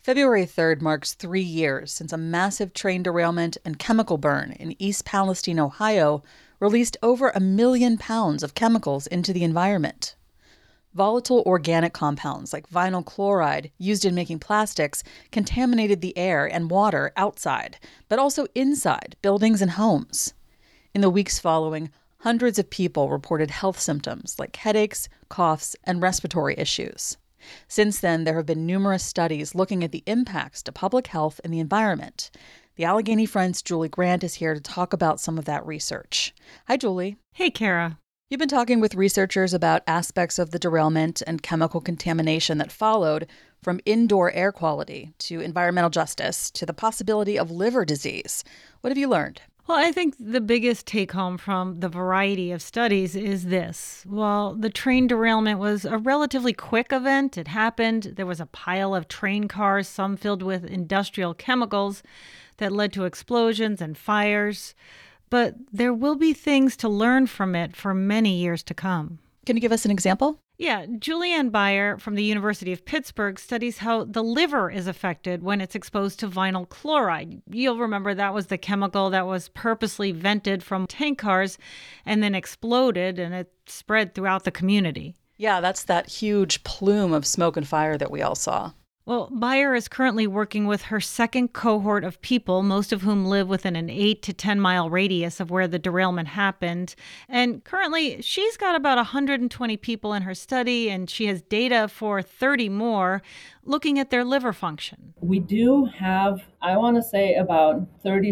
February 3rd marks 3 years since a massive train derailment and chemical burn in East Palestine, Ohio, released over 1 million pounds of chemicals into the environment. Volatile organic compounds like vinyl chloride used in making plastics contaminated the air and water outside, but also inside buildings and homes. In the weeks following, hundreds of people reported health symptoms like headaches, coughs, and respiratory issues. Since then, there have been numerous studies looking at the impacts to public health and the environment. The Allegheny Friends' Julie Grant is here to talk about some of that research. Hi, Julie. Hey, Kara. You've been talking with researchers about aspects of the derailment and chemical contamination that followed, from indoor air quality to environmental justice to the possibility of liver disease. What have you learned? Well, I think the biggest take-home from the variety of studies is this. While the train derailment was a relatively quick event, it happened, there was a pile of train cars, some filled with industrial chemicals that led to explosions and fires. But there will be things to learn from it for many years to come. Can you give us an example? Yeah, Julianne Beyer from the University of Pittsburgh studies how the liver is affected when it's exposed to vinyl chloride. You'll remember that was the chemical that was purposely vented from tank cars and then exploded, and it spread throughout the community. Yeah, that's that huge plume of smoke and fire that we all saw. Well, Beyer is currently working with her second cohort of people, most of whom live within an 8 to 10 mile radius of where the derailment happened. And currently, she's got about 120 people in her study, and she has data for 30 more looking at their liver function. We do have, I want to say, about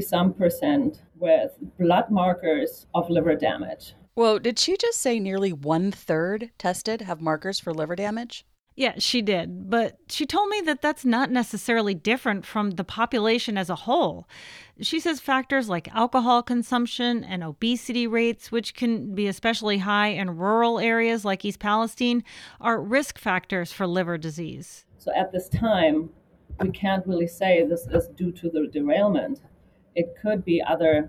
30% with blood markers of liver damage. Whoa, did she just say nearly 1/3 tested have markers for liver damage? Yeah, she did. But she told me that that's not necessarily different from the population as a whole. She says factors like alcohol consumption and obesity rates, which can be especially high in rural areas like East Palestine, are risk factors for liver disease. So at this time, we can't really say this is due to the derailment. It could be other,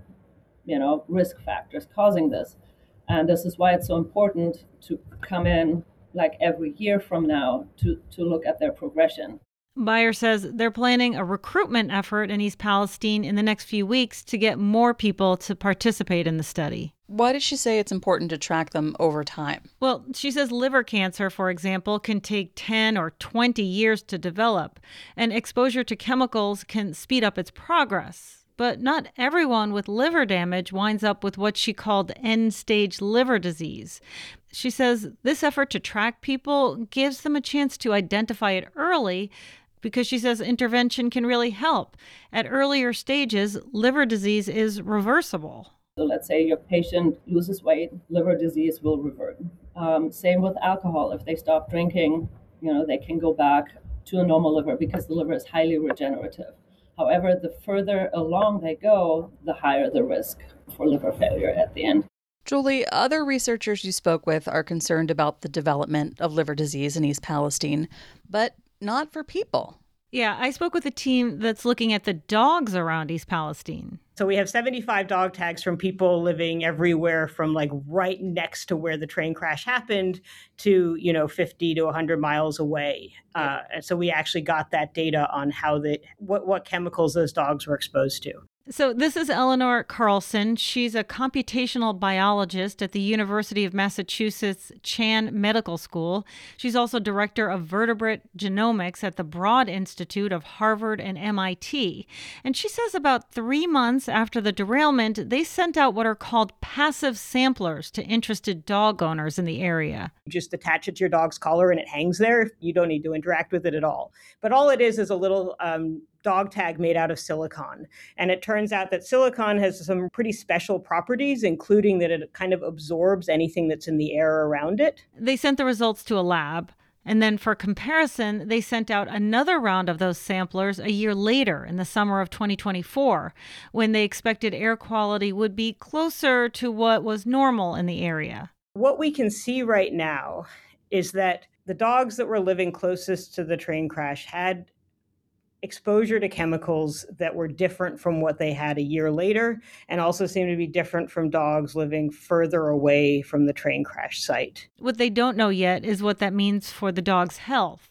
risk factors causing this. And this is why it's so important to come in like every year from now to look at their progression. Beyer says they're planning a recruitment effort in East Palestine in the next few weeks to get more people to participate in the study. Why does she say it's important to track them over time? Well, she says liver cancer, for example, can take 10 or 20 years to develop, and exposure to chemicals can speed up its progress. But not everyone with liver damage winds up with what she called end-stage liver disease. She says this effort to track people gives them a chance to identify it early because she says intervention can really help. At earlier stages, liver disease is reversible. So let's say your patient loses weight, liver disease will revert. Same with alcohol. If they stop drinking, they can go back to a normal liver because the liver is highly regenerative. However, the further along they go, the higher the risk for liver failure at the end. Julie, other researchers you spoke with are concerned about the development of liver disease in East Palestine, but not for people. Yeah, I spoke with a team that's looking at the dogs around East Palestine. So we have 75 dog tags from people living everywhere from like right next to where the train crash happened to, 50 to 100 miles away. And so we actually got that data on how what chemicals those dogs were exposed to. So this is Eleanor Carlson. She's a computational biologist at the University of Massachusetts Chan Medical School. She's also director of vertebrate genomics at the Broad Institute of Harvard and MIT. And she says about 3 months after the derailment, they sent out what are called passive samplers to interested dog owners in the area. You just attach it to your dog's collar and it hangs there. You don't need to interact with it at all. But all it is a little dog tag made out of silicon. And it turns out that silicon has some pretty special properties, including that it kind of absorbs anything that's in the air around it. They sent the results to a lab. And then for comparison, they sent out another round of those samplers a year later in the summer of 2024, when they expected air quality would be closer to what was normal in the area. What we can see right now is that the dogs that were living closest to the train crash had exposure to chemicals that were different from what they had a year later, and also seem to be different from dogs living further away from the train crash site. What they don't know yet is what that means for the dog's health.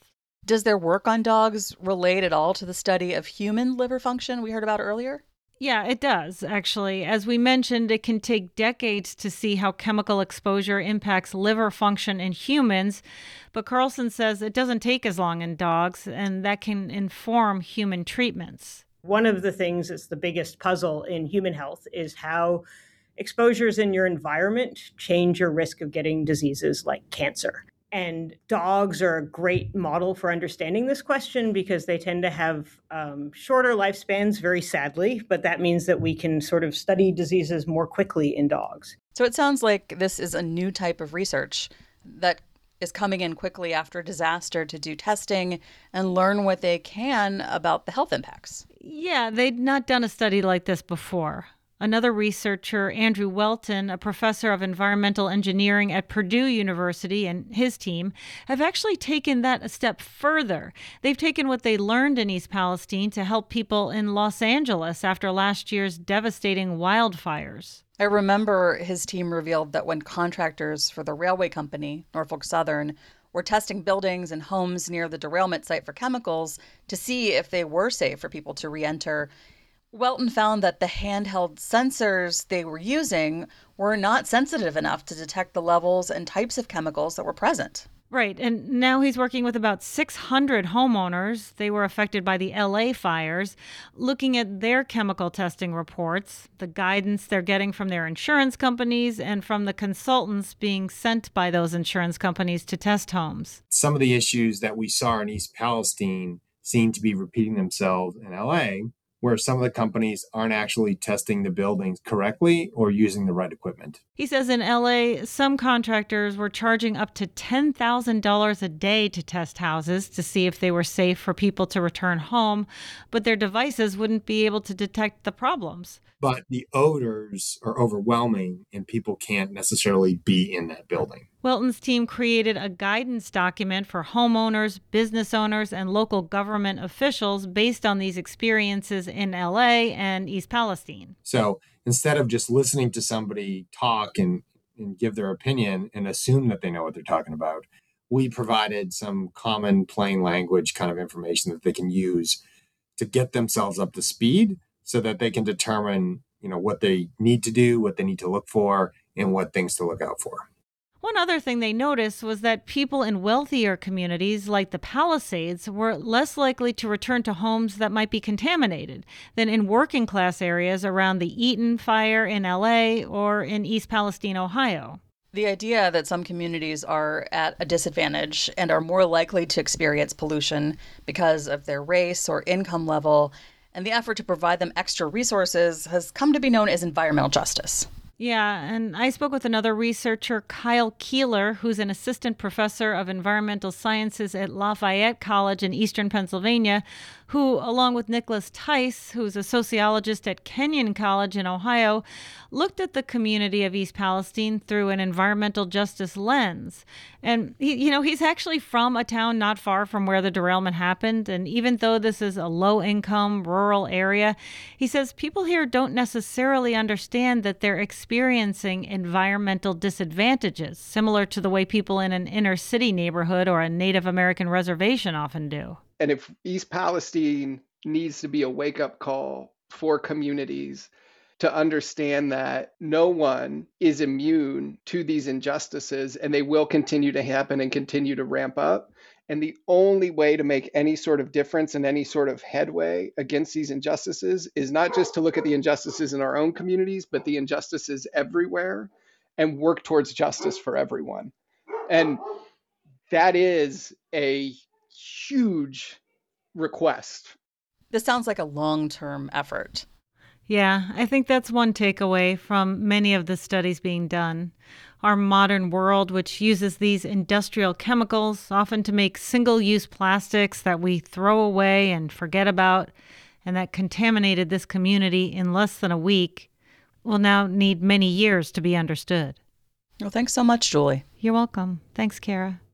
Does their work on dogs relate at all to the study of human liver function we heard about earlier? Yeah, it does, actually. As we mentioned, it can take decades to see how chemical exposure impacts liver function in humans, but Carlson says it doesn't take as long in dogs, and that can inform human treatments. One of the things that's the biggest puzzle in human health is how exposures in your environment change your risk of getting diseases like cancer. And dogs are a great model for understanding this question because they tend to have shorter lifespans, very sadly, but that means that we can sort of study diseases more quickly in dogs. So it sounds like this is a new type of research that is coming in quickly after disaster to do testing and learn what they can about the health impacts. Yeah, they'd not done a study like this before. Another researcher, Andrew Welton, a professor of environmental engineering at Purdue University, and his team have actually taken that a step further. They've taken what they learned in East Palestine to help people in Los Angeles after last year's devastating wildfires. I remember his team revealed that when contractors for the railway company, Norfolk Southern, were testing buildings and homes near the derailment site for chemicals to see if they were safe for people to re-enter, Welton found that the handheld sensors they were using were not sensitive enough to detect the levels and types of chemicals that were present. Right, and now he's working with about 600 homeowners. They were affected by the LA fires, looking at their chemical testing reports, the guidance they're getting from their insurance companies, and from the consultants being sent by those insurance companies to test homes. Some of the issues that we saw in East Palestine seem to be repeating themselves in LA, where some of the companies aren't actually testing the buildings correctly or using the right equipment. He says in LA, some contractors were charging up to $10,000 a day to test houses to see if they were safe for people to return home, but their devices wouldn't be able to detect the problems. But the odors are overwhelming and people can't necessarily be in that building. Welton's team created a guidance document for homeowners, business owners, and local government officials based on these experiences in LA and East Palestine. So instead of just listening to somebody talk and give their opinion and assume that they know what they're talking about, we provided some common plain language kind of information that they can use to get themselves up to speed so that they can determine, what they need to do, what they need to look for, and what things to look out for. One other thing they noticed was that people in wealthier communities like the Palisades were less likely to return to homes that might be contaminated than in working class areas around the Eaton fire in LA or in East Palestine, Ohio. The idea that some communities are at a disadvantage and are more likely to experience pollution because of their race or income level, and the effort to provide them extra resources has come to be known as environmental justice. Yeah, and I spoke with another researcher, Kyle Keeler, who's an assistant professor of environmental sciences at Lafayette College in eastern Pennsylvania, who, along with Nicholas Tice, who's a sociologist at Kenyon College in Ohio, looked at the community of East Palestine through an environmental justice lens. And, he's actually from a town not far from where the derailment happened. And even though this is a low-income rural area, he says people here don't necessarily understand that they're experiencing environmental disadvantages, similar to the way people in an inner city neighborhood or a Native American reservation often do. And if East Palestine needs to be a wake-up call for communities to understand that no one is immune to these injustices and they will continue to happen and continue to ramp up. And the only way to make any sort of difference and any sort of headway against these injustices is not just to look at the injustices in our own communities, but the injustices everywhere and work towards justice for everyone. And that is a huge request. This sounds like a long-term effort. Yeah, I think that's one takeaway from many of the studies being done. Our modern world, which uses these industrial chemicals, often to make single-use plastics that we throw away and forget about, and that contaminated this community in less than a week, will now need many years to be understood. Well, thanks so much, Julie. You're welcome. Thanks, Kara.